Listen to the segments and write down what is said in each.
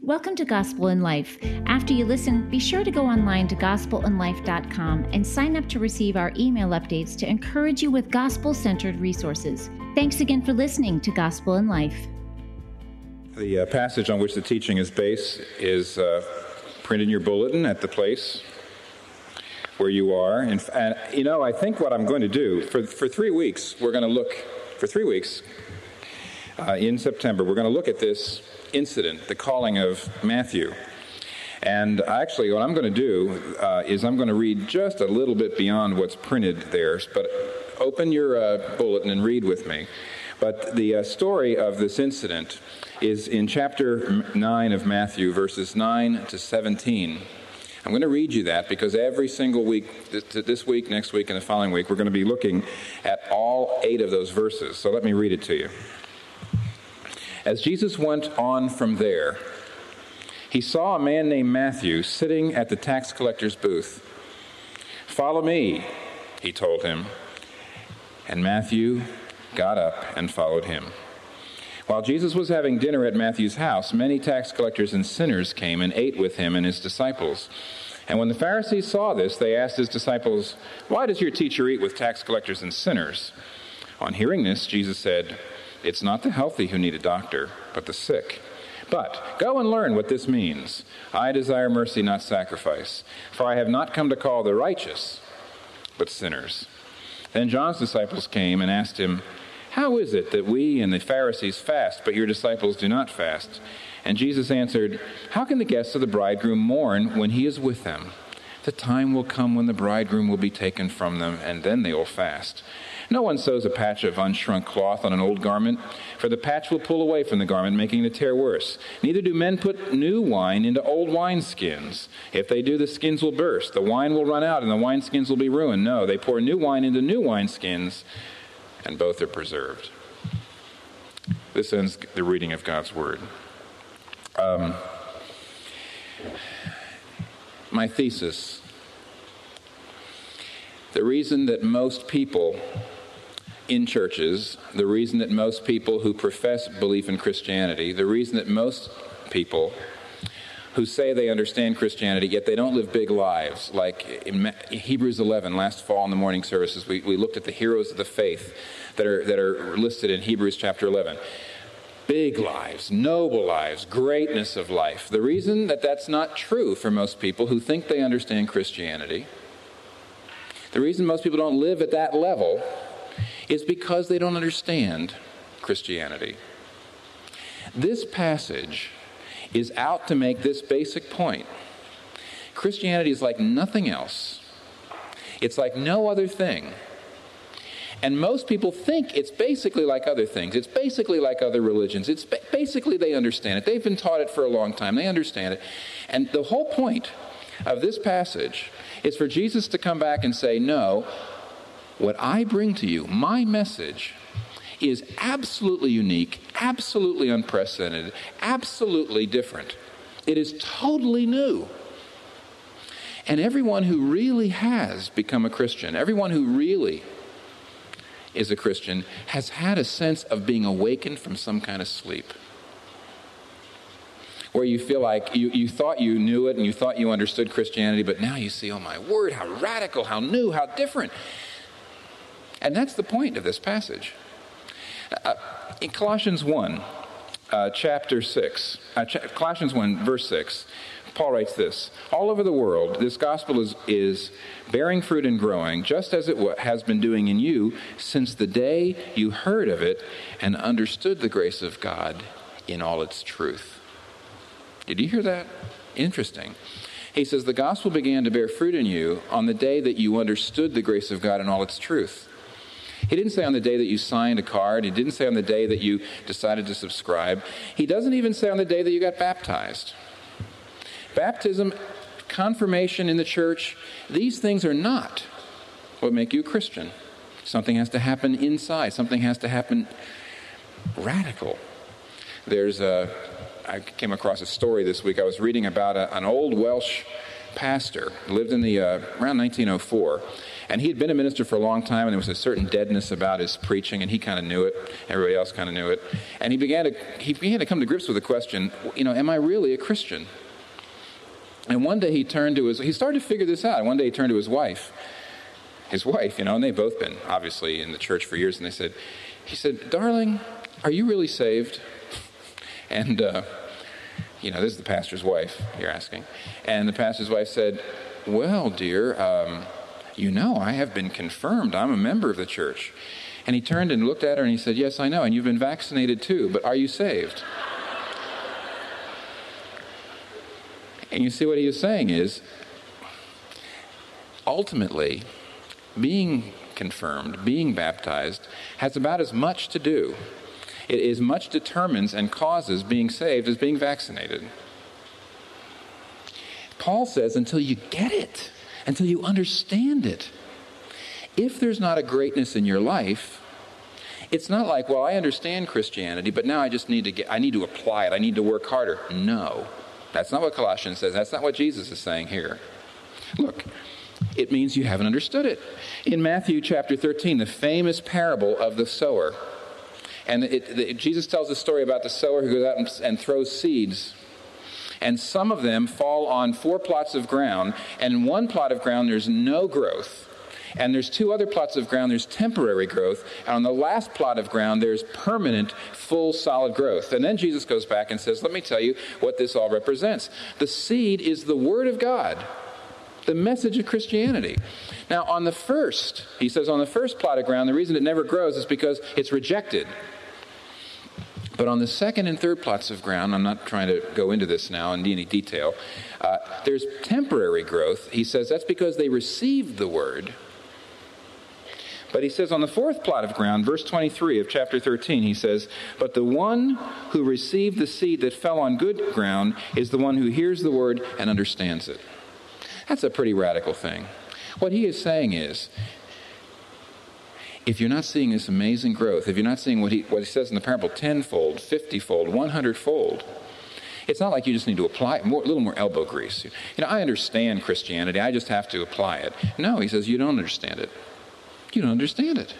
Welcome to Gospel in Life. After you listen, be sure to go online to gospelinlife.com and sign up to receive our email updates to encourage you with gospel-centered resources. Thanks again for listening to Gospel in Life. The passage on which the teaching is based is printed in your bulletin at the place where you are. And I think what I'm going to do, for 3 weeks, we're going to look, for 3 weeks in September, we're going to look at this incident, the calling of Matthew. And actually, what I'm going to do is I'm going to read just a little bit beyond what's printed there. But open your bulletin and read with me. But the story of this incident is in chapter 9 of Matthew, verses 9 to 17. I'm going to read you that because every single week, this week, next week, and the following week, we're going to be looking at all 8 of those verses. So let me read it to you. As Jesus went on from there, he saw a man named Matthew sitting at the tax collector's booth. "Follow me," he told him. And Matthew got up and followed him. While Jesus was having dinner at Matthew's house, many tax collectors and sinners came and ate with him and his disciples. And when the Pharisees saw this, they asked his disciples, "Why does your teacher eat with tax collectors and sinners?" On hearing this, Jesus said, "It's not the healthy who need a doctor, but the sick. But go and learn what this means. I desire mercy, not sacrifice. For I have not come to call the righteous, but sinners." Then John's disciples came and asked him, "How is it that we and the Pharisees fast, but your disciples do not fast?" And Jesus answered, "How can the guests of the bridegroom mourn when he is with them? The time will come when the bridegroom will be taken from them, and then they will fast. No one sews a patch of unshrunk cloth on an old garment, for the patch will pull away from the garment, making the tear worse. Neither do men put new wine into old wineskins. If they do, the skins will burst, the wine will run out, and the wineskins will be ruined. No, they pour new wine into new wineskins, and both are preserved." This ends the reading of God's Word. My thesis: the reason that most people in churches, the reason that most people who profess belief in Christianity, the reason that most people who say they understand Christianity, yet they don't live big lives, like in Hebrews 11, last fall in the morning services, we looked at the heroes of the faith that are listed in Hebrews chapter 11. Big lives, noble lives, greatness of life. The reason that that's not true for most people who think they understand Christianity, the reason most people don't live at that level is because they don't understand Christianity. This passage is out to make this basic point. Christianity is like nothing else. It's like no other thing. And most people think it's basically like other things. It's basically like other religions. It's basically they understand it. They've been taught it for a long time. They understand it. And the whole point of this passage is for Jesus to come back and say, "No, what I bring to you, my message, is absolutely unique, absolutely unprecedented, absolutely different. It is totally new." And everyone who really has become a Christian, everyone who really is a Christian, has had a sense of being awakened from some kind of sleep, where you feel like you thought you knew it and you thought you understood Christianity, but now you see, oh my word, how radical, how new, how different. And that's the point of this passage. In Colossians 1, Colossians 1, verse 6, Paul writes this: "All over the world, this gospel is bearing fruit and growing, just as it has been doing in you since the day you heard of it and understood the grace of God in all its truth." Did you hear that? Interesting. He says the gospel began to bear fruit in you on the day that you understood the grace of God in all its truth. He didn't say on the day that you signed a card. He didn't say on the day that you decided to subscribe. He doesn't even say on the day that you got baptized. Baptism, confirmation in the church, these things are not what make you a Christian. Something has to happen inside. Something has to happen radical. I came across a story this week. I was reading about an old Welsh pastor, lived in around 1904. And he had been a minister for a long time, and there was a certain deadness about his preaching, and he kind of knew it. Everybody else kind of knew it. And he began to come to grips with the question, am I really a Christian? And one day he started to figure this out. One day he turned to his wife, and they've both been, obviously, in the church for years, and he said, "Darling, are you really saved?" And, this is the pastor's wife, you're asking. And the pastor's wife said, "Well, dear, I have been confirmed. I'm a member of the church." And he turned and looked at her and he said, "Yes, I know, and you've been vaccinated too, but are you saved?" And you see what he is saying is, ultimately, being confirmed, being baptized, has about as much to do. It as much determines and causes being saved as being vaccinated. Paul says, until you get it, until you understand it, if there's not a greatness in your life, it's not like, well, I understand Christianity, but now I need to apply it. I need to work harder. No, that's not what Colossians says. That's not what Jesus is saying here. Look, it means you haven't understood it. In Matthew chapter 13, the famous parable of the sower, and Jesus tells a story about the sower who goes out and throws seeds. And some of them fall on 4 plots of ground, and in one plot of ground there's no growth. And there's 2 other plots of ground, there's temporary growth. And on the last plot of ground, there's permanent, full, solid growth. And then Jesus goes back and says, let me tell you what this all represents. The seed is the Word of God, the message of Christianity. Now, on the first plot of ground, the reason it never grows is because it's rejected. But on the second and third plots of ground, I'm not trying to go into this now in any detail, there's temporary growth. He says that's because they received the Word. But he says on the fourth plot of ground, verse 23 of chapter 13, he says, "But the one who received the seed that fell on good ground is the one who hears the Word and understands it." That's a pretty radical thing. What he is saying is, if you're not seeing this amazing growth, if you're not seeing what he says in the parable, 10-fold, 50-fold, 100-fold, it's not like you just need to apply it, a little more elbow grease. I understand Christianity, I just have to apply it. No, he says, you don't understand it. You don't understand it.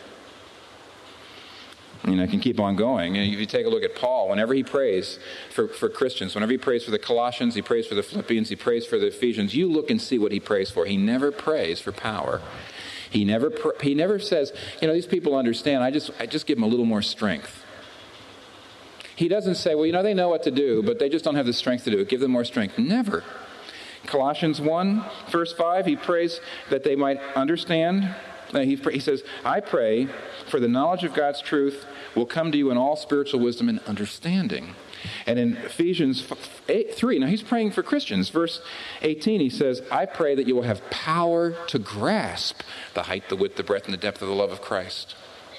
I can keep on going. If you take a look at Paul, whenever he prays for Christians, whenever he prays for the Colossians, he prays for the Philippians, he prays for the Ephesians, you look and see what he prays for. He never prays for power. He never says, these people understand, I just give them a little more strength. He doesn't say, well, they know what to do, but they just don't have the strength to do it. Give them more strength. Never. Colossians 1, verse 5, he prays that they might understand. He says, I pray for the knowledge of God's truth will come to you in all spiritual wisdom and understanding. And in Ephesians 3, now he's praying for Christians. Verse 18, he says, I pray that you will have power to grasp the height, the width, the breadth, and the depth of the love of Christ.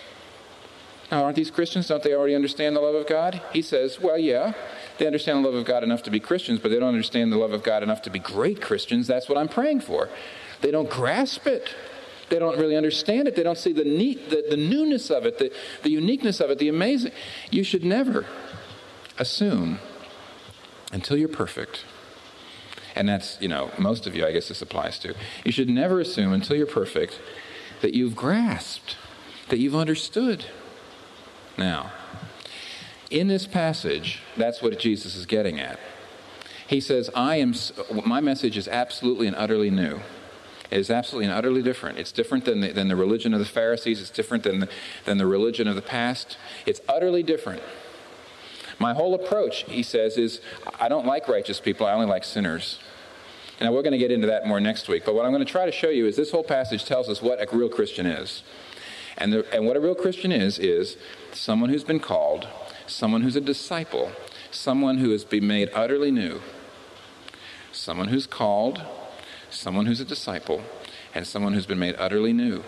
Now, aren't these Christians? Don't they already understand the love of God? He says, well, yeah, they understand the love of God enough to be Christians, but they don't understand the love of God enough to be great Christians. That's what I'm praying for. They don't grasp it. They don't really understand it. They don't see the newness of it, the uniqueness of it, the amazing. You should never assume until you're perfect. And that's, most of you, I guess this applies to. You should never assume until you're perfect that you've grasped, that you've understood. Now, in this passage, that's what Jesus is getting at. He says, my message is absolutely and utterly new. It is absolutely and utterly different. It's different than the religion of the Pharisees. It's different than the religion of the past. It's utterly different. My whole approach, he says, is I don't like righteous people. I only like sinners. Now, we're going to get into that more next week. But what I'm going to try to show you is this whole passage tells us what a real Christian is. And what a real Christian is someone who's been called, someone who's a disciple, someone who has been made utterly new, someone who's called, someone who's a disciple, and someone who's been made utterly new.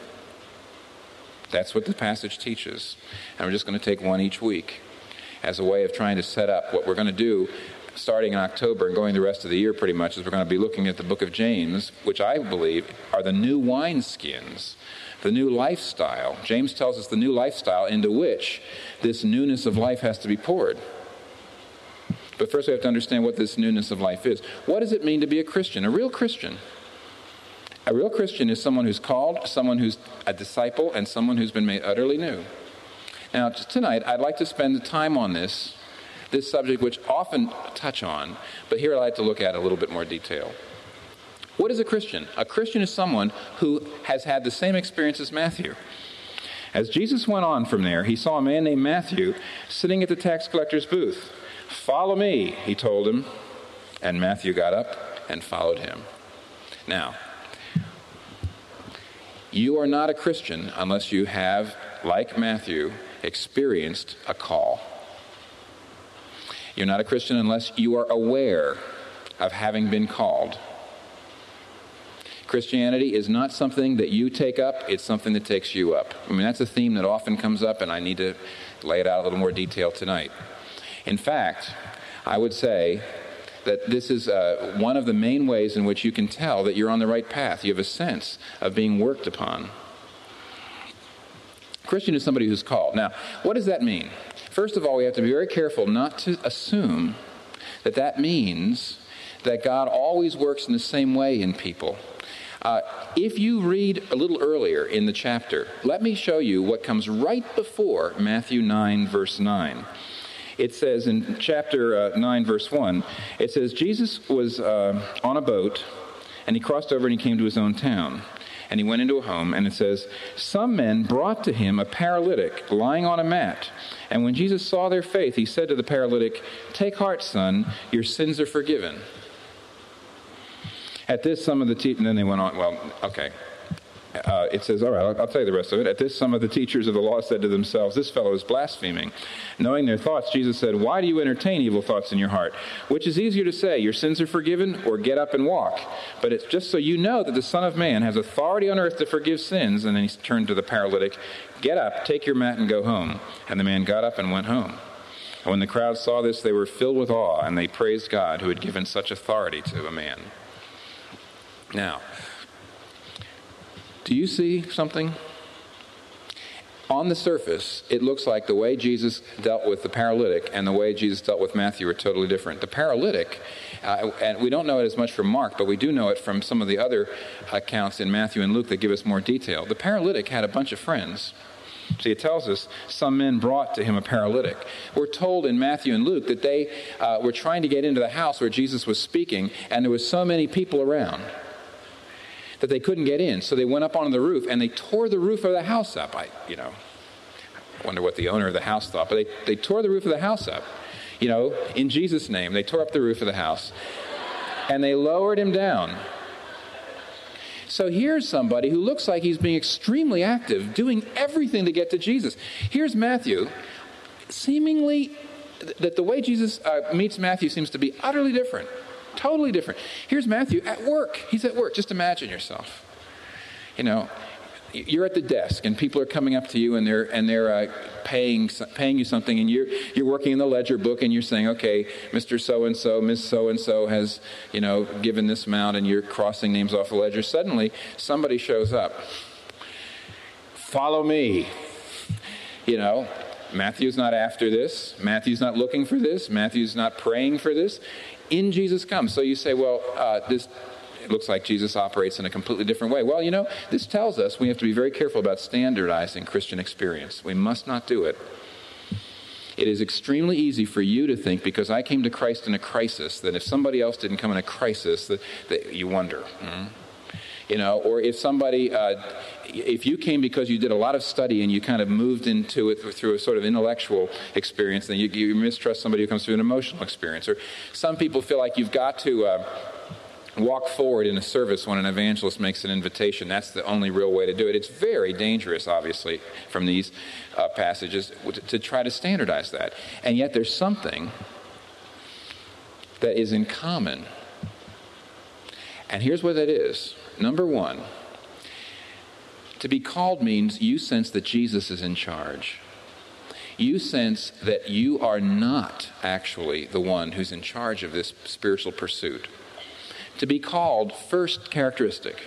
That's what the passage teaches. And we're just going to take one each week as a way of trying to set up what we're going to do starting in October and going the rest of the year pretty much, is we're going to be looking at the book of James, which I believe are the new wineskins, the new lifestyle. James tells us the new lifestyle into which this newness of life has to be poured. But first we have to understand what this newness of life is. What does it mean to be a Christian, a real Christian? A real Christian is someone who's called, someone who's a disciple, and someone who's been made utterly new. Now, tonight, I'd like to spend the time on this subject, which often touch on, but here I'd like to look at a little bit more detail. What is a Christian? A Christian is someone who has had the same experience as Matthew. As Jesus went on from there, he saw a man named Matthew sitting at the tax collector's booth. "Follow me," he told him, and Matthew got up and followed him. Now, you are not a Christian unless you have, like Matthew, experienced a call. You're not a Christian unless you are aware of having been called. Christianity is not something that you take up, it's something that takes you up. I mean, that's a theme that often comes up, and I need to lay it out a little more detail tonight. In fact, I would say that this is one of the main ways in which you can tell that you're on the right path. You have a sense of being worked upon. Christian is somebody who's called. Now, what does that mean? First of all, we have to be very careful not to assume that that means that God always works in the same way in people. If you read a little earlier in the chapter, let me show you what comes right before Matthew 9, verse 9. It says in chapter 9, verse 1, it says, Jesus was on a boat, and he crossed over and he came to his own town. And he went into a home, and it says, some men brought to him a paralytic lying on a mat. And when Jesus saw their faith, he said to the paralytic, "Take heart, son, your sins are forgiven." At this, some of the and then they went on, well, okay. It says, all right, I'll tell you the rest of it. At this, some of the teachers of the law said to themselves, "This fellow is blaspheming." Knowing their thoughts, Jesus said, "Why do you entertain evil thoughts in your heart? Which is easier to say, 'Your sins are forgiven,' or 'Get up and walk'? But it's just so you know that the Son of Man has authority on earth to forgive sins." And then he turned to the paralytic, "Get up, take your mat, and go home." And the man got up and went home. And when the crowd saw this, they were filled with awe, and they praised God who had given such authority to a man. Now, do you see something? On the surface, it looks like the way Jesus dealt with the paralytic and the way Jesus dealt with Matthew are totally different. The paralytic, and we don't know it as much from Mark, but we do know it from some of the other accounts in Matthew and Luke that give us more detail. The paralytic had a bunch of friends. See, it tells us some men brought to him a paralytic. We're told in Matthew and Luke that they were trying to get into the house where Jesus was speaking, and there was so many people around that they couldn't get in. So they went up on the roof, and they tore the roof of the house up. I wonder what the owner of the house thought, but they tore the roof of the house up. In Jesus' name, they tore up the roof of the house, and they lowered him down. So here's somebody who looks like he's being extremely active, doing everything to get to Jesus. Here's Matthew, seemingly that the way Jesus meets Matthew seems to be utterly different. Totally different. Here's Matthew at work. He's at work. Just imagine yourself. You're at the desk, and people are coming up to you, and they're paying you something, and you're working in the ledger book, and you're saying, "Okay, Mr. So-and-so, Miss So-and-so has, given this amount," and you're crossing names off the ledger. Suddenly, somebody shows up. "Follow me." Matthew's not after this. Matthew's not looking for this. Matthew's not praying for this. In Jesus comes. So you say, well, it looks like Jesus operates in a completely different way. Well, this tells us we have to be very careful about standardizing Christian experience. We must not do it. It is extremely easy for you to think, because I came to Christ in a crisis, that if somebody else didn't come in a crisis, that you wonder. Or if you came because you did a lot of study and you kind of moved into it through a sort of intellectual experience, then you mistrust somebody who comes through an emotional experience. Or some people feel like you've got to walk forward in a service when an evangelist makes an invitation. That's the only real way to do it. It's very dangerous, obviously, from these passages to try to standardize that. And yet there's something that is in common. And here's what that is. Number one, to be called means you sense that Jesus is in charge. You sense that you are not actually the one who's in charge of this spiritual pursuit. To be called, first characteristic,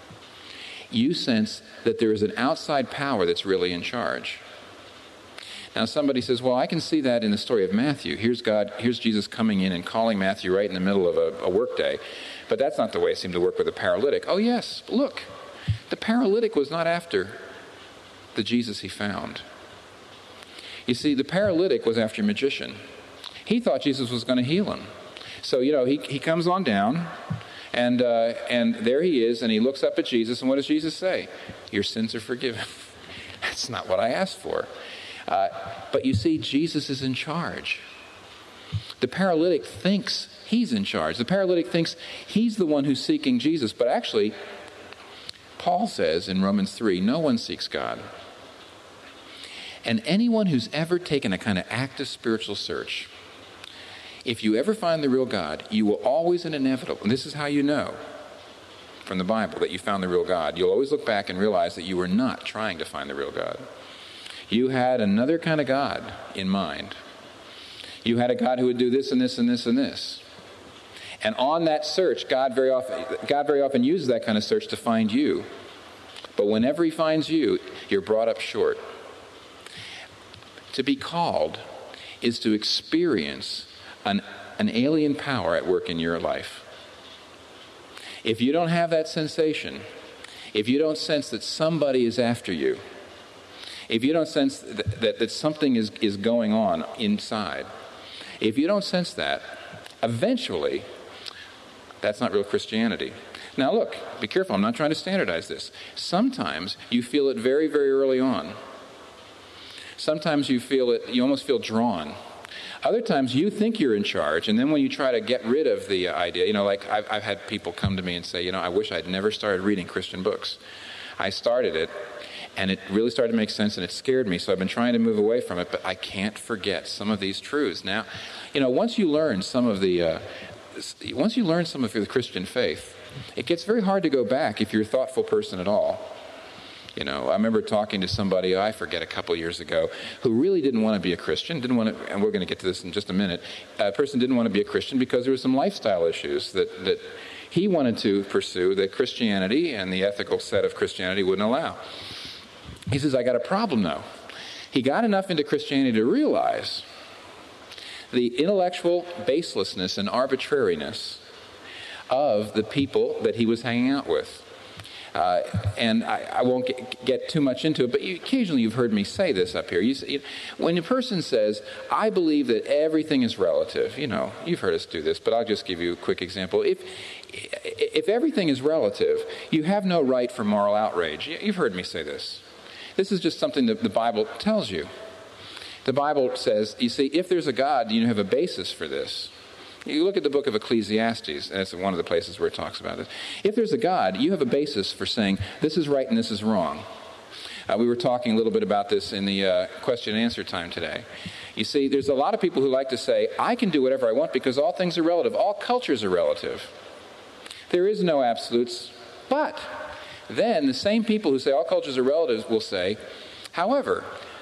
you sense that there is an outside power that's really in charge. Now somebody says, well, I can see that in the story of Matthew. Here's Jesus coming in and calling Matthew right in the middle of a workday. But that's not the way it seemed to work with the paralytic. Oh yes, look, the paralytic was not after the Jesus he found. You see, the paralytic was after a magician. He thought Jesus was going to heal him. So, he comes on down, and there he is, and he looks up at Jesus, and what does Jesus say? Your sins are forgiven. That's not what I asked for. But you see, Jesus is in charge. The paralytic thinks he's in charge. The paralytic thinks he's the one who's seeking Jesus. But actually, Paul says in Romans 3, no one seeks God. And anyone who's ever taken a kind of active spiritual search, if you ever find the real God, you will always and inevitably, and this is how you know from the Bible that you found the real God, you'll always look back and realize that you were not trying to find the real God. You had another kind of God in mind. You had a God who would do this and this and this and this. And on that search, God very often uses that kind of search to find you. But whenever he finds you, you're brought up short. To be called is to experience an alien power at work in your life. If you don't have that sensation, if you don't sense that somebody is after you, if you don't sense that something is going on inside, if you don't sense that, eventually, that's not real Christianity. Now look, be careful, I'm not trying to standardize this. Sometimes you feel it very, very early on. Sometimes you feel it, you almost feel drawn. Other times you think you're in charge, and then when you try to get rid of the idea, like I've had people come to me and say, I wish I'd never started reading Christian books. I started it, and it really started to make sense, and it scared me, so I've been trying to move away from it, but I can't forget some of these truths. Now, once you learn some of the Christian faith, it gets very hard to go back if you're a thoughtful person at all. I remember talking to somebody, I forget, a couple years ago, who really didn't want to be a Christian, and we're going to get to this in just a minute. A person didn't want to be a Christian because there were some lifestyle issues that he wanted to pursue that Christianity and the ethical set of Christianity wouldn't allow. He says, I got a problem now. He got enough into Christianity to realize the intellectual baselessness and arbitrariness of the people that he was hanging out with. And I won't get too much into it, but occasionally you've heard me say this up here. When a person says, I believe that everything is relative, you've heard us do this, but I'll just give you a quick example. If everything is relative, you have no right for moral outrage. You've heard me say this. This is just something that the Bible tells you. The Bible says, you see, if there's a God, you have a basis for this. You look at the book of Ecclesiastes, and it's one of the places where it talks about it. If there's a God, you have a basis for saying, this is right and this is wrong. We were talking a little bit about this in the question and answer time today. You see, there's a lot of people who like to say, I can do whatever I want because all things are relative. All cultures are relative. There is no absolutes. But then the same people who say all cultures are relative will say, however,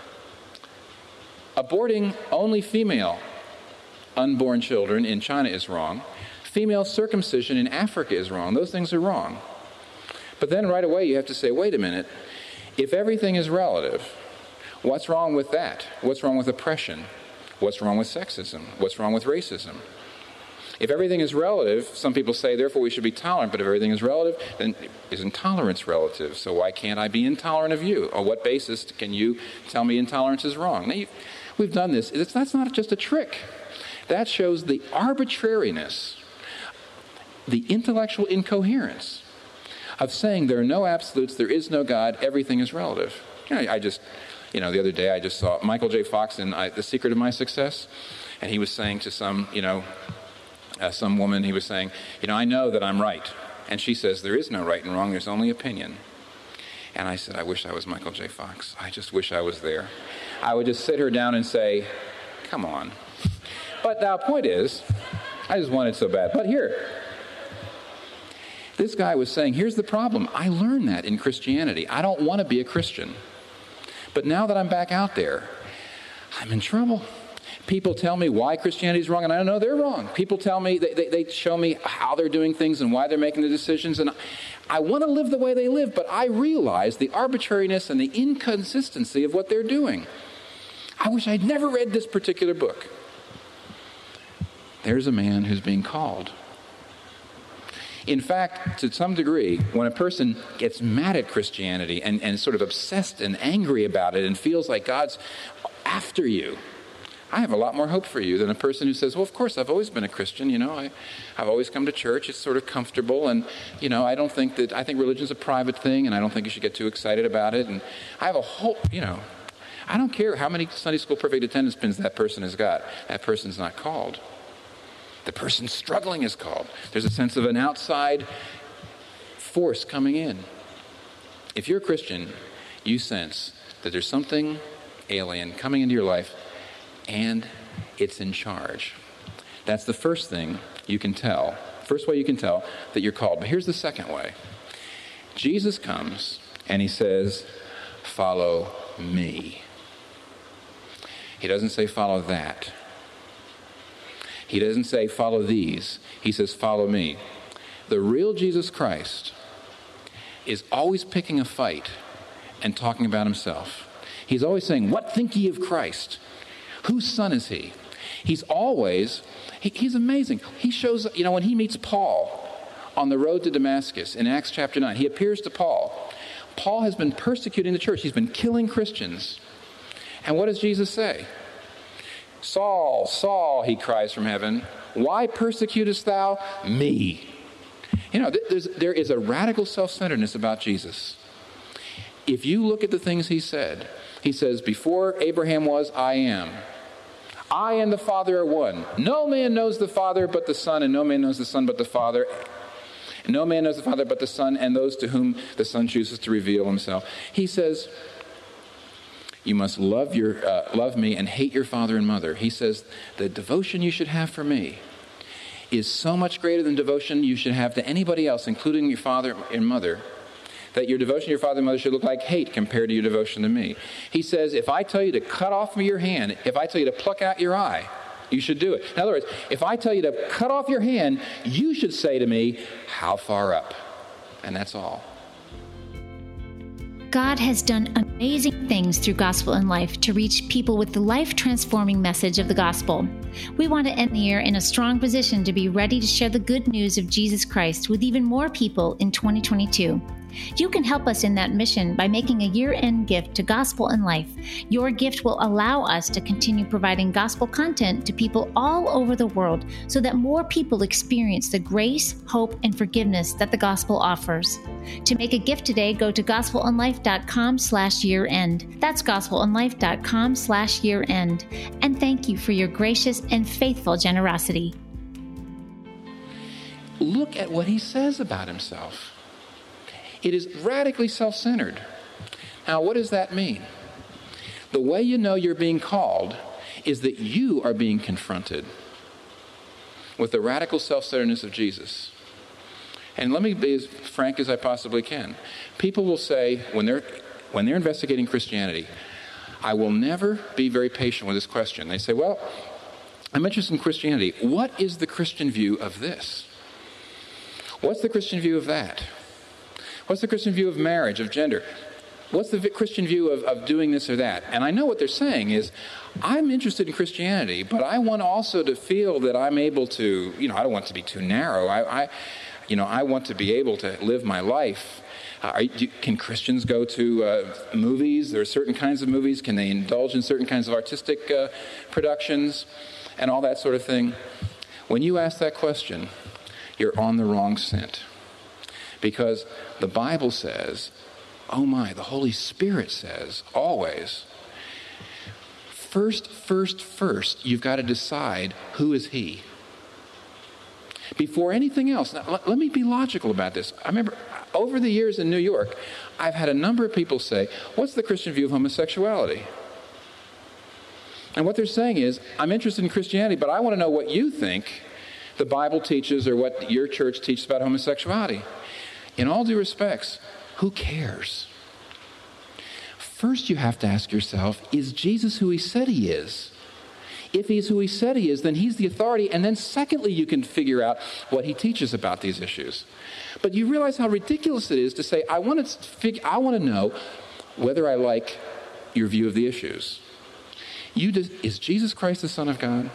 aborting only female unborn children in China is wrong. Female circumcision in Africa is wrong. Those things are wrong. But then right away you have to say, wait a minute, if everything is relative, what's wrong with that? What's wrong with oppression? What's wrong with sexism? What's wrong with racism? If everything is relative, some people say, therefore we should be tolerant, but if everything is relative, then is intolerance relative? So why can't I be intolerant of you? On what basis can you tell me intolerance is wrong? Now, we've done this. That's not just a trick. That shows the arbitrariness, the intellectual incoherence of saying there are no absolutes, there is no God, everything is relative. The other day I just saw Michael J. Fox in The Secret of My Success, and he was saying to some woman, he was saying, I know that I'm right. And she says, there is no right and wrong, there's only opinion. And I said, I wish I was Michael J. Fox. I just wish I was there. I would just sit her down and say, come on. But the point is, I just want it so bad. But here, this guy was saying, here's the problem. I learned that in Christianity. I don't want to be a Christian. But now that I'm back out there, I'm in trouble. People tell me why Christianity is wrong, and I know they're wrong. People tell me, they show me how they're doing things and why they're making the decisions, and I want to live the way they live, but I realize the arbitrariness and the inconsistency of what they're doing. I wish I'd never read this particular book. There's a man who's being called. In fact, to some degree, when a person gets mad at Christianity and sort of obsessed and angry about it and feels like God's after you, I have a lot more hope for you than a person who says, well, of course, I've always been a Christian, I've always come to church, it's sort of comfortable, and, I think religion's a private thing, and I don't think you should get too excited about it, and I have a whole, I don't care how many Sunday school perfect attendance pins that person has got. That person's not called. The person struggling is called. There's a sense of an outside force coming in. If you're a Christian, you sense that there's something alien coming into your life, and it's in charge. That's the first thing you can tell. First way you can tell that you're called. But here's the second way. Jesus comes and he says, follow me. He doesn't say follow that. He doesn't say follow these. He says follow me. The real Jesus Christ is always picking a fight and talking about himself. He's always saying, what think ye of Christ? Whose son is he? He's always, he's amazing. He shows, when he meets Paul on the road to Damascus in Acts chapter 9, he appears to Paul. Paul has been persecuting the church. He's been killing Christians. And what does Jesus say? Saul, Saul, he cries from heaven, why persecutest thou me? There is a radical self-centeredness about Jesus. If you look at the things he said, he says, before Abraham was, I am. I and the Father are one. No man knows the Father but the Son, and no man knows the Son but the Father. And no man knows the Father but the Son, and those to whom the Son chooses to reveal himself. He says, you must love me and hate your father and mother. He says, the devotion you should have for me is so much greater than devotion you should have to anybody else, including your father and mother, that your devotion to your father and mother should look like hate compared to your devotion to me. He says, if I tell you to cut off your hand, if I tell you to pluck out your eye, you should do it. In other words, if I tell you to cut off your hand, you should say to me, how far up? And that's all. God has done amazing things through Gospel in Life to reach people with the life-transforming message of the gospel. We want to end the year in a strong position to be ready to share the good news of Jesus Christ with even more people in 2022. You can help us in that mission by making a year-end gift to Gospel in Life. Your gift will allow us to continue providing gospel content to people all over the world so that more people experience the grace, hope, and forgiveness that the gospel offers. To make a gift today, go to gospelinlife.com/year-end. That's gospelinlife.com/year-end. And thank you for your gracious and faithful generosity. Look at what he says about himself. It is radically self-centered. Now, what does that mean? The way you know you're being called is that you are being confronted with the radical self-centeredness of Jesus. And let me be as frank as I possibly can. People will say, when they're investigating Christianity, I will never be very patient with this question. They say, well, I'm interested in Christianity. What is the Christian view of this? What's the Christian view of that? What's the Christian view of marriage, of gender? What's the Christian view of doing this or that? And I know what they're saying is, I'm interested in Christianity, but I want also to feel that I'm able to, I don't want to be too narrow. I want to be able to live my life. Can Christians go to movies? There are certain kinds of movies. Can they indulge in certain kinds of artistic productions and all that sort of thing? When you ask that question, you're on the wrong scent. Because the Bible says, the Holy Spirit says, always, first, you've got to decide who is he. Before anything else. Now, let me be logical about this. I remember over the years in New York, I've had a number of people say, what's the Christian view of homosexuality? And what they're saying is, I'm interested in Christianity, but I want to know what you think the Bible teaches or what your church teaches about homosexuality. In all due respects, who cares? First, you have to ask yourself, is Jesus who he said he is? If he's who he said he is, then he's the authority. And then secondly, you can figure out what he teaches about these issues. But you realize how ridiculous it is to say, I want to know whether I like your view of the issues. Is Jesus Christ the Son of God?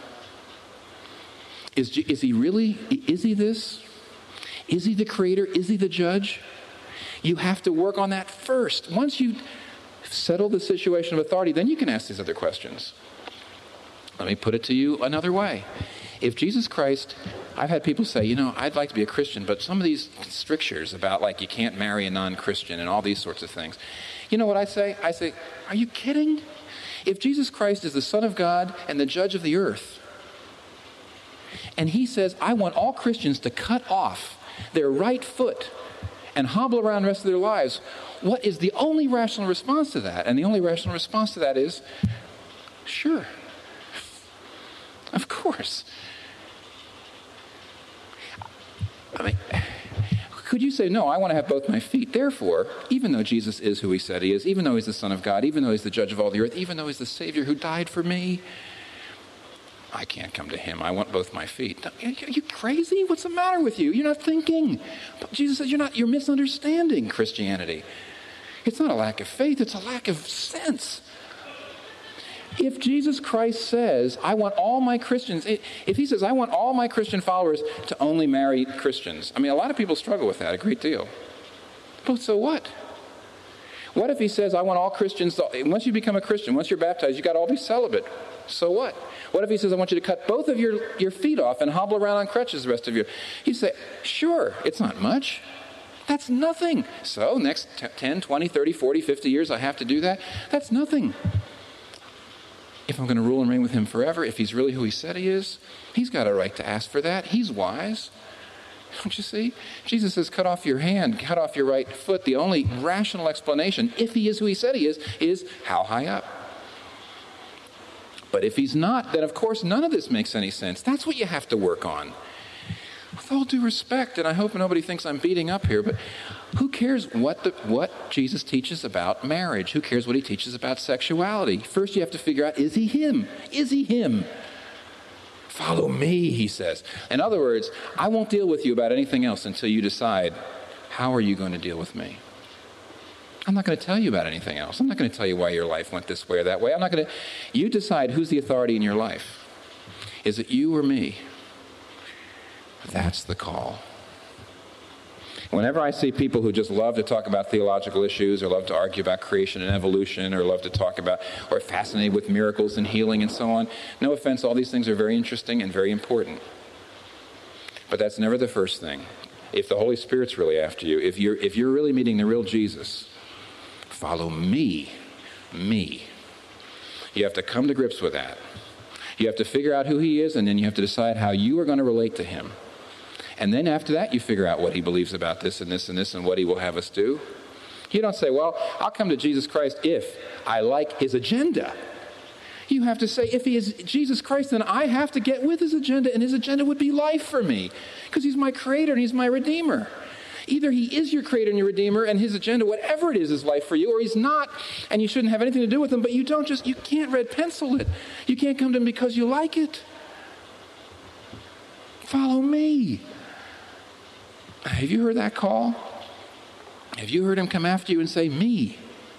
Is he really, is he this? Is he the creator? Is he the judge? You have to work on that first. Once you settle the situation of authority, then you can ask these other questions. Let me put it to you another way. If Jesus Christ, I've had people say, I'd like to be a Christian, but some of these strictures about like you can't marry a non-Christian and all these sorts of things. You know what I say? I say, are you kidding? If Jesus Christ is the Son of God and the judge of the earth, and he says, I want all Christians to cut off their right foot and hobble around the rest of their lives, what is the only rational response to that? And the only rational response to that is, sure, of course. I mean, could you say, no, I want to have both my feet. Therefore, even though Jesus is who he said he is, even though he's the Son of God, even though he's the judge of all the earth, even though he's the Savior who died for me, I can't come to him. I want both my feet. Are you crazy? What's the matter with you? You're not thinking. But Jesus says you're misunderstanding Christianity. It's not a lack of faith, it's a lack of sense. If Jesus Christ says, I want all my Christians, if he says, I want all my Christian followers to only marry Christians, I mean, a lot of people struggle with that a great deal. But so what? What if he says, I want all Christians, once you become a Christian, once you're baptized, you got to all be celibate. So what? What if he says, I want you to cut both of your feet off and hobble around on crutches the rest of your... You say, sure, it's not much. That's nothing. So next 10, 20, 30, 40, 50 years, I have to do that? That's nothing. If I'm going to rule and reign with him forever, if he's really who he said he is, he's got a right to ask for that. He's wise. Don't you see? Jesus says, cut off your hand, cut off your right foot. The only rational explanation, if he is who he said he is how high up? But if he's not, then of course none of this makes any sense. That's what you have to work on. With all due respect, and I hope nobody thinks I'm beating up here, but who cares what Jesus teaches about marriage? Who cares what he teaches about sexuality? First you have to figure out, is he him? Is he him? Follow me, he says. In other words, I won't deal with you about anything else until you decide, how are you going to deal with me? I'm not going to tell you about anything else. I'm not going to tell you why your life went this way or that way. You decide who's the authority in your life. Is it you or me? That's the call. Whenever I see people who just love to talk about theological issues or love to argue about creation and evolution or love to talk about or are fascinated with miracles and healing and so on, no offense, all these things are very interesting and very important. But that's never the first thing. If the Holy Spirit's really after you, if you're really meeting the real Jesus, follow me. Me. You have to come to grips with that. You have to figure out who he is, and then you have to decide how you are going to relate to him. And then after that, you figure out what he believes about this and this and this and what he will have us do. You don't say, well, I'll come to Jesus Christ if I like his agenda. You have to say, if he is Jesus Christ, then I have to get with his agenda, and his agenda would be life for me, because he's my creator and he's my redeemer. Either he is your creator and your redeemer, and his agenda, whatever it is life for you, or he's not, and you shouldn't have anything to do with him, but you can't red pencil it. You can't come to him because you like it. Follow me. Have you heard that call? Have you heard him come after you and say, me?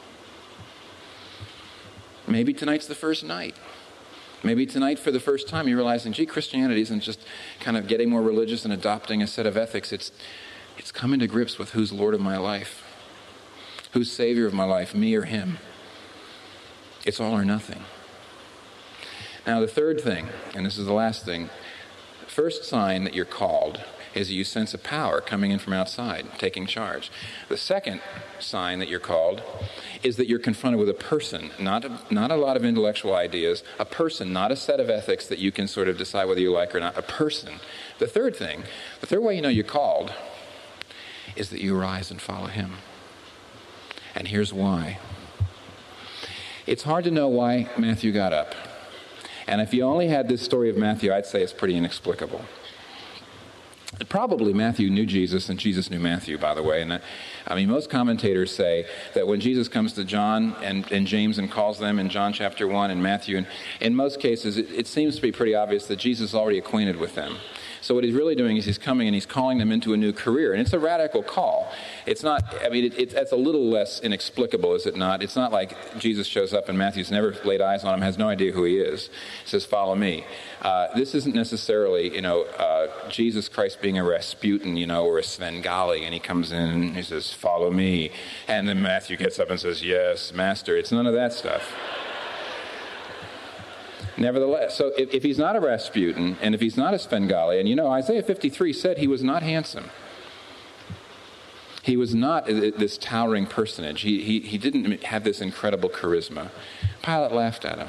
Maybe tonight's the first night. Maybe tonight, for the first time, you're realizing, gee, Christianity isn't just kind of getting more religious and adopting a set of ethics. It's coming to grips with who's Lord of my life, who's Savior of my life, me or him. It's all or nothing. Now, the third thing, and this is the last thing, the first sign that you're called is that you sense a power coming in from outside, taking charge. The second sign that you're called is that you're confronted with a person, not a lot of intellectual ideas, a person, not a set of ethics that you can sort of decide whether you like or not, a person. The third way you know you're called is that you rise and follow him. And here's why. It's hard to know why Matthew got up. And if you only had this story of Matthew, I'd say it's pretty inexplicable. Probably Matthew knew Jesus, and Jesus knew Matthew, by the way. And most commentators say that when Jesus comes to John and James and calls them in John chapter 1 and Matthew, and in most cases, it seems to be pretty obvious that Jesus is already acquainted with them. So what he's really doing is he's coming and he's calling them into a new career. And it's a radical call. It's not, I mean, it's a little less inexplicable, is it not? It's not like Jesus shows up and Matthew's never laid eyes on him, has no idea who he is. He says, follow me. This isn't necessarily, Jesus Christ being a Rasputin, or a Svengali, and he comes in and he says, follow me. And then Matthew gets up and says, yes, Master. It's none of that stuff. Nevertheless, so if he's not a Rasputin, and if he's not a Svengali, and Isaiah 53 said he was not handsome. He was not this towering personage. He didn't have this incredible charisma. Pilate laughed at him.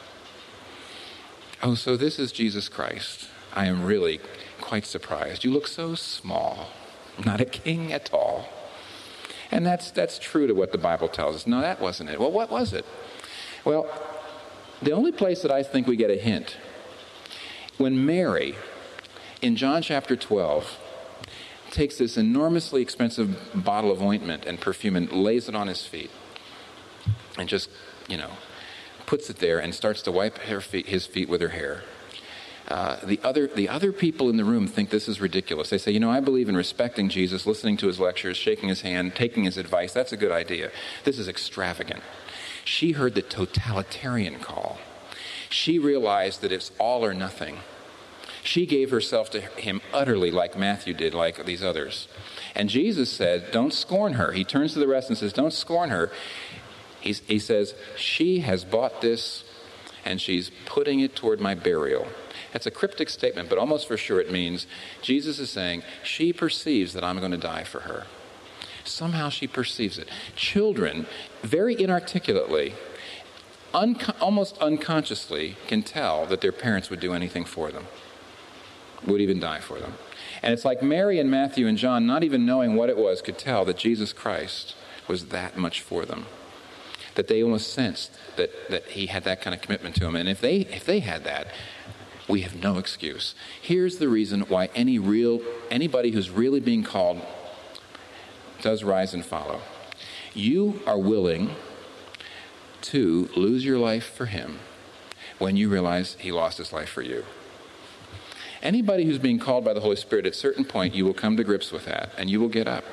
Oh, so this is Jesus Christ. I am really quite surprised. You look so small. Not a king at all. And that's true to what the Bible tells us. No, that wasn't it. Well, what was it? Well, the only place that I think we get a hint, when Mary, in John chapter 12, takes this enormously expensive bottle of ointment and perfume and lays it on his feet and just, puts it there and starts to wipe his feet with her hair. The other people in the room think this is ridiculous. They say, I believe in respecting Jesus, listening to his lectures, shaking his hand, taking his advice. That's a good idea. This is extravagant. She heard the totalitarian call. She realized that it's all or nothing. She gave herself to him utterly like Matthew did, like these others. And Jesus said, don't scorn her. He turns to the rest and says, don't scorn her. He says, she has bought this and she's putting it toward my burial. That's a cryptic statement, but almost for sure it means Jesus is saying, she perceives that I'm going to die for her. Somehow she perceives it. Children, very inarticulately, almost unconsciously, can tell that their parents would do anything for them, would even die for them. And it's like Mary and Matthew and John, not even knowing what it was, could tell that Jesus Christ was that much for them. That they almost sensed that he had that kind of commitment to them. And if they had that, we have no excuse. Here's the reason why anybody who's really being called does rise and follow. You are willing to lose your life for him when you realize he lost his life for you. Anybody who's being called by the Holy Spirit, at a certain point, you will come to grips with that, and you will get up.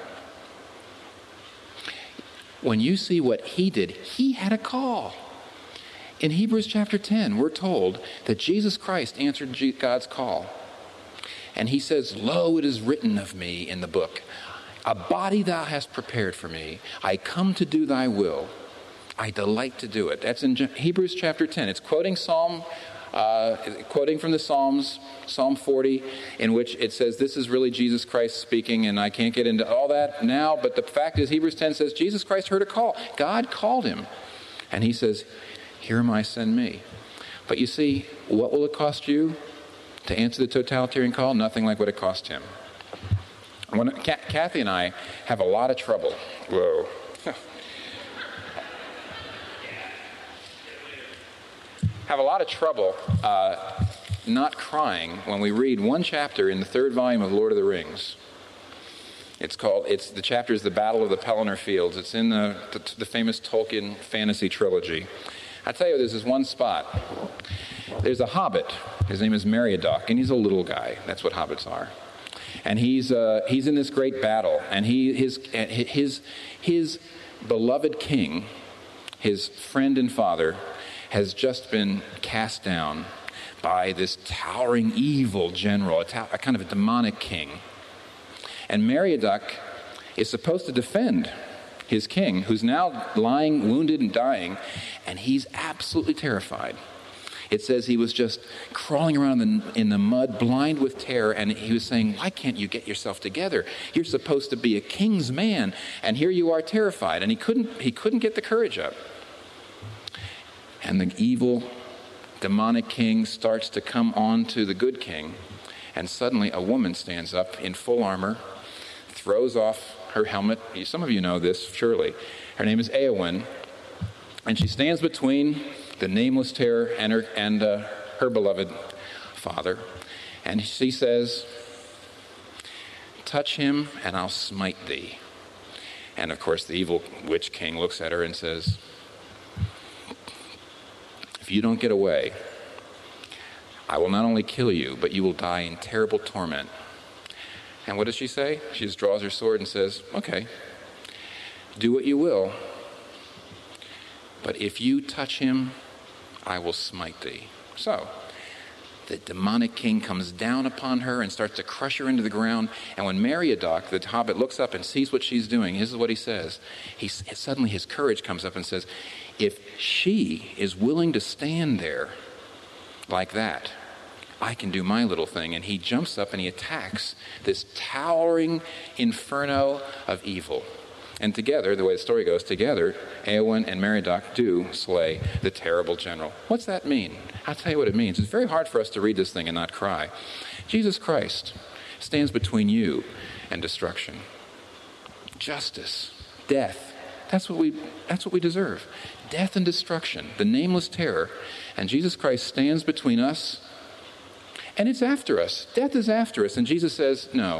When you see what he did, he had a call. In Hebrews chapter 10, we're told that Jesus Christ answered God's call. And he says, lo, it is written of me in the book, a body thou hast prepared for me. I come to do thy will. I delight to do it. That's in Hebrews chapter 10. It's quoting from the Psalms, Psalm 40, in which it says this is really Jesus Christ speaking, and I can't get into all that now, but the fact is Hebrews 10 says Jesus Christ heard a call. God called him. And he says, here am I, send me. But you see, what will it cost you to answer the totalitarian call? Nothing like what it cost him. Kathy and I have a lot of trouble. Whoa. Have a lot of trouble not crying when we read one chapter in the 3rd volume of Lord of the Rings. The chapter is The Battle of the Pelennor Fields. It's in the famous Tolkien fantasy trilogy. I tell you, there's this one spot. There's a hobbit. His name is Meriadoc, and he's a little guy. That's what hobbits are. And he's in this great battle, and his beloved king, his friend and father, has just been cast down by this towering evil general, a kind of a demonic king. And Meriadoc is supposed to defend his king, who's now lying wounded and dying, and he's absolutely terrified. It says he was just crawling around in the mud, blind with terror, and he was saying, why can't you get yourself together? You're supposed to be a king's man, and here you are terrified. And he couldn't get the courage up. And the evil, demonic king starts to come on to the good king, and suddenly a woman stands up in full armor, throws off her helmet. Some of you know this, surely. Her name is Eowyn, and she stands between the nameless terror and her beloved father. And she says, touch him and I'll smite thee. And of course the evil witch king looks at her and says, if you don't get away, I will not only kill you, but you will die in terrible torment. And what does she say? She just draws her sword and says, okay, do what you will, but if you touch him, I will smite thee. So, the demonic king comes down upon her and starts to crush her into the ground. And when Meriadoc, the hobbit, looks up and sees what she's doing, this is what he says. Suddenly his courage comes up and says, if she is willing to stand there like that, I can do my little thing. And he jumps up and he attacks this towering inferno of evil. And together, the way the story goes, together, Éowyn and Meriadoc do slay the terrible general. What's that mean? I'll tell you what it means. It's very hard for us to read this thing and not cry. Jesus Christ stands between you and destruction. Justice, death, that's what we deserve. Death and destruction, the nameless terror. And Jesus Christ stands between us, and it's after us. Death is after us. And Jesus says, no.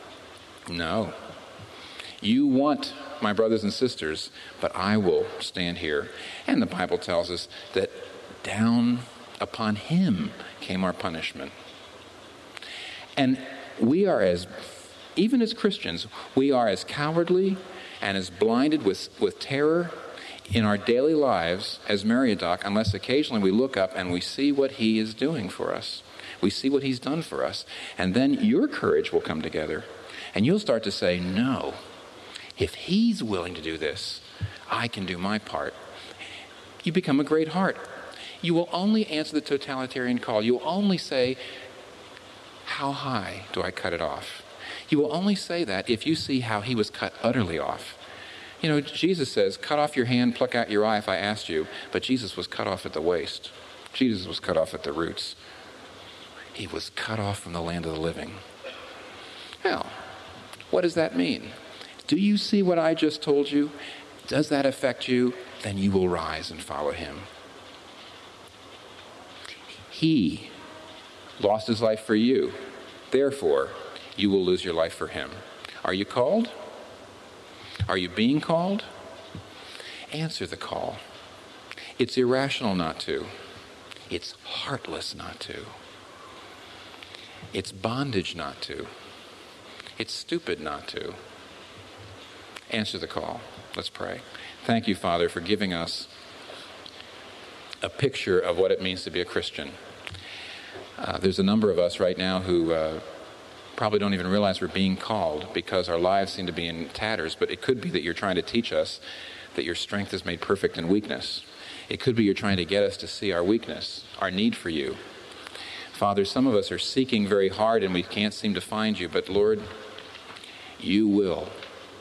You want my brothers and sisters, but I will stand here. And the Bible tells us that down upon him came our punishment. And we are even as Christians, we are as cowardly and as blinded with terror in our daily lives as Meriadoc, unless occasionally we look up and we see what he is doing for us. We see what he's done for us. And then your courage will come together. And you'll start to say, no, if he's willing to do this, I can do my part. You become a great heart. You will only answer the totalitarian call. You will only say, how high do I cut it off? You will only say that if you see how he was cut utterly off. You know, Jesus says, cut off your hand, pluck out your eye if I asked you. But Jesus was cut off at the waist. Jesus was cut off at the roots. He was cut off from the land of the living. Well, what does that mean? Do you see what I just told you? Does that affect you? Then you will rise and follow him. He lost his life for you. Therefore, you will lose your life for him. Are you called? Are you being called? Answer the call. It's irrational not to. It's heartless not to. It's bondage not to. It's stupid not to. Answer the call. Let's pray. Thank you, Father, for giving us a picture of what it means to be a Christian. There's a number of us right now who probably don't even realize we're being called because our lives seem to be in tatters, but it could be that you're trying to teach us that your strength is made perfect in weakness. It could be you're trying to get us to see our weakness, our need for you. Father, some of us are seeking very hard and we can't seem to find you, but Lord, you will.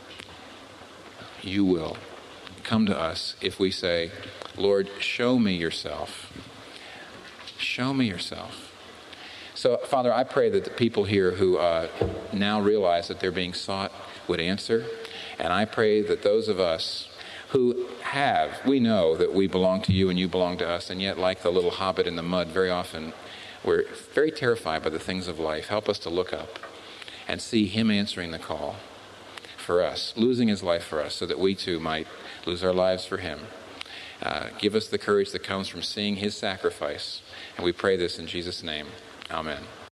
You will come to us if we say, Lord, show me yourself. Show me yourself. So, Father, I pray that the people here who now realize that they're being sought would answer. And I pray that those of us who we know that we belong to you and you belong to us, and yet like the little hobbit in the mud, very often we're very terrified by the things of life. Help us to look up and see him answering the call for us, losing his life for us, so that we too might lose our lives for him. Give us the courage that comes from seeing his sacrifice. And we pray this in Jesus' name. Amen.